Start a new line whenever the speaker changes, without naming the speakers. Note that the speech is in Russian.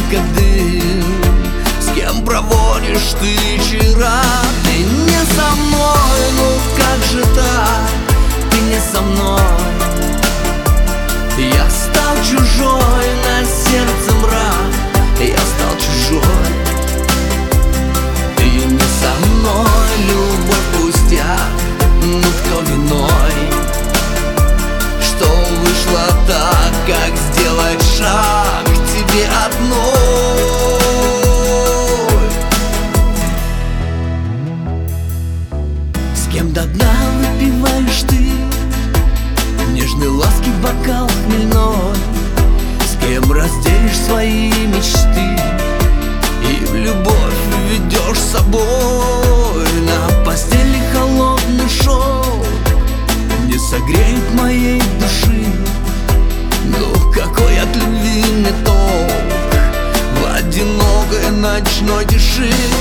как дым. С кем проводишь ты вечера? Ты не со мной, ну как же так? Ты не со мной. Я стал чужой, на сердце мрак. Я стал чужой. Ты не со мной, любовь пустяк. Ну кто виной, что вышло так? Как сделать шаг к тебе одной? С кем до дна выпиваешь ты нежной ласки бокал хмельной? С кем разделишь свои мечты и в любовь ведешь с собой? На постели холодный шелк не согреет моей души. Ну какой от любви мне толк в одинокой ночной тиши?